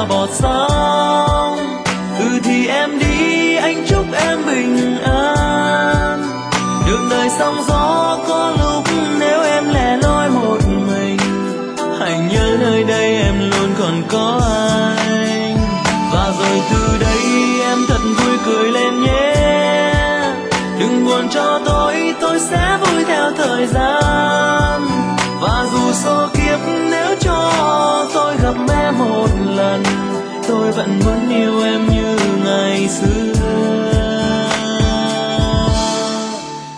qua bọt sóng. Thì em đi, anh chúc em bình an. Đường đời sóng gió có lúc nếu em lẻ loi một mình, hãy nhớ nơi đây em luôn còn có anh. Và rồi từ đây em thật vui cười lên nhé. Đừng buồn cho tôi sẽ vui theo thời gian. Và dù số kiếp nếu cho tôi gặp em một lần, tôi vẫn muốn yêu em như ngày xưa.